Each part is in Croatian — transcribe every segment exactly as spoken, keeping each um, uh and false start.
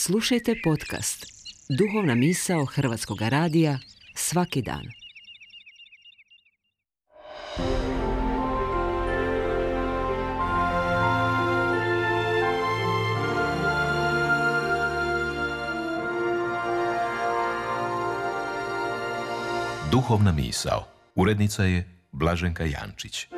Slušajte podcast Duhovna misao Hrvatskog radija svaki dan. Duhovna misao. Urednica je Blaženka Jančić.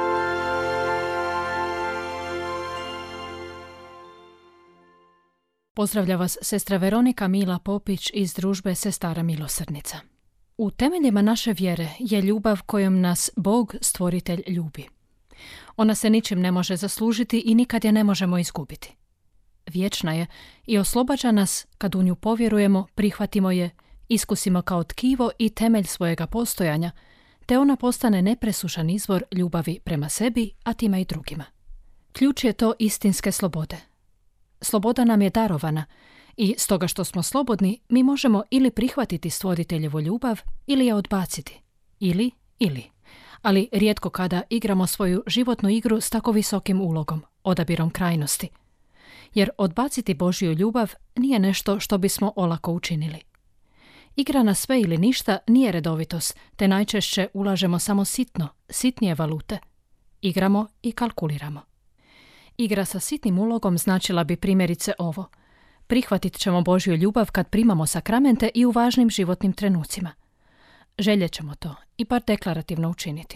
Pozdravlja vas sestra Veronika Mila Popić iz družbe Sestara milosrdnica. U temeljima naše vjere je ljubav kojom nas Bog, stvoritelj, ljubi. Ona se ničim ne može zaslužiti i nikad je ne možemo izgubiti. Vječna je i oslobađa nas kad u nju povjerujemo, prihvatimo je, iskusimo kao tkivo i temelj svojega postojanja, te ona postane nepresušan izvor ljubavi prema sebi, a time i drugima. Ključ je to istinske slobode. Sloboda nam je darovana i stoga što smo slobodni, mi možemo ili prihvatiti stvoriteljevu ljubav ili je odbaciti. Ili, ili. Ali rijetko kada igramo svoju životnu igru s tako visokim ulogom, odabirom krajnosti. Jer odbaciti Božju ljubav nije nešto što bismo olako učinili. Igra na sve ili ništa nije redovitost, te najčešće ulažemo samo sitno, sitnije valute. Igramo i kalkuliramo. Igra sa sitnim ulogom značila bi primjerice ovo. Prihvatit ćemo Božju ljubav kad primamo sakramente i u važnim životnim trenucima. Željet ćemo to i bar deklarativno učiniti.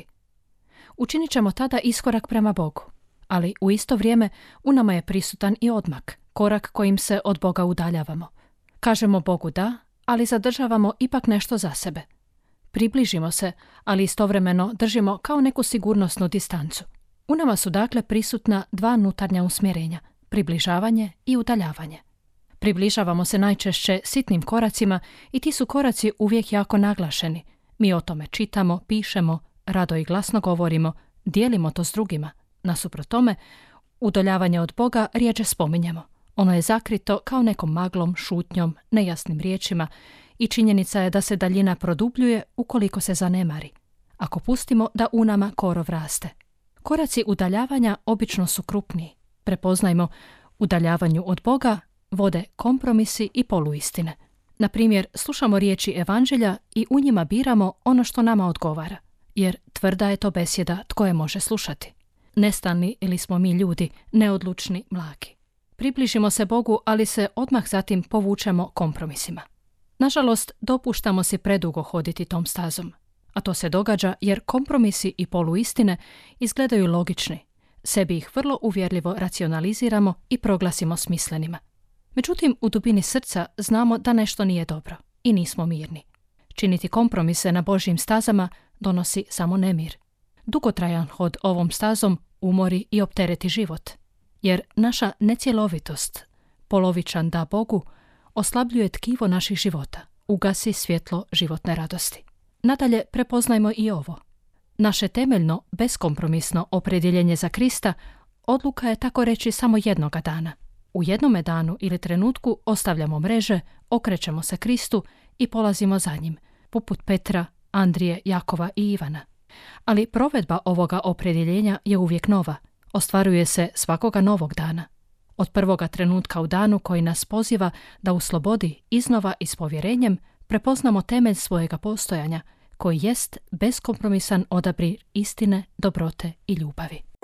Učinit ćemo tada iskorak prema Bogu, ali u isto vrijeme u nama je prisutan i odmak, korak kojim se od Boga udaljavamo. Kažemo Bogu da, ali zadržavamo ipak nešto za sebe. Približimo se, ali istovremeno držimo kao neku sigurnosnu distancu. U nama su dakle prisutna dva unutarnja usmjerenja, približavanje i udaljavanje. Približavamo se najčešće sitnim koracima i ti su koraci uvijek jako naglašeni. Mi o tome čitamo, pišemo, rado i glasno govorimo, dijelimo to s drugima. Nasuprot tome, udaljavanje od Boga rjeđe spominjemo. Ono je zakrito kao nekom maglom, šutnjom, nejasnim riječima i činjenica je da se daljina produbljuje ukoliko se zanemari, ako pustimo da u nama korov raste. Koraci udaljavanja obično su krupniji. Prepoznajmo, udaljavanju od Boga vode kompromisi i poluistine. Na primjer, slušamo riječi evanđelja i u njima biramo ono što nama odgovara, jer tvrda je to besjeda tko je može slušati. Nestalni ili smo mi ljudi, neodlučni, mlaki. Približimo se Bogu, ali se odmah zatim povučemo kompromisima. Nažalost, dopuštamo si predugo hoditi tom stazom. A to se događa jer kompromisi i poluistine izgledaju logični. Sebi ih vrlo uvjerljivo racionaliziramo i proglasimo smislenima. Međutim, u dubini srca znamo da nešto nije dobro i nismo mirni. Činiti kompromise na Božjim stazama donosi samo nemir. Dugotrajan hod ovom stazom umori i optereti život. Jer naša necjelovitost, polovičan da Bogu, oslabljuje tkivo naših života, ugasi svjetlo životne radosti. Nadalje, prepoznajmo i ovo. Naše temeljno, beskompromisno opredjeljenje za Krista odluka je tako reći samo jednoga dana. U jednome danu ili trenutku ostavljamo mreže, okrećemo se Kristu i polazimo za njim, poput Petra, Andrije, Jakova i Ivana. Ali provedba ovoga opredjeljenja je uvijek nova. Ostvaruje se svakoga novog dana. Od prvoga trenutka u danu koji nas poziva da u slobodi iznova i s povjerenjem prepoznamo temelj svojega postojanja, koji jest beskompromisan odabir istine, dobrote i ljubavi.